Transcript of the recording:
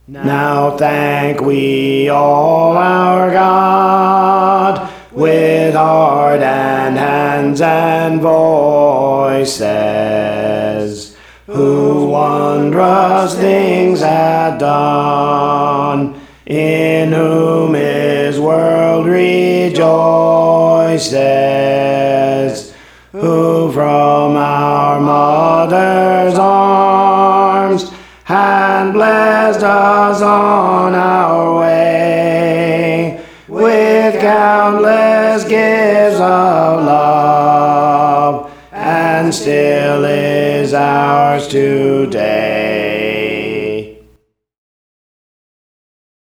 Now thank we all our God with heart and hands and voices, who wondrous things hath done, in whom his world rejoices, who from our mother's arms and blessed us on our way with countless gifts of love, and still is ours today.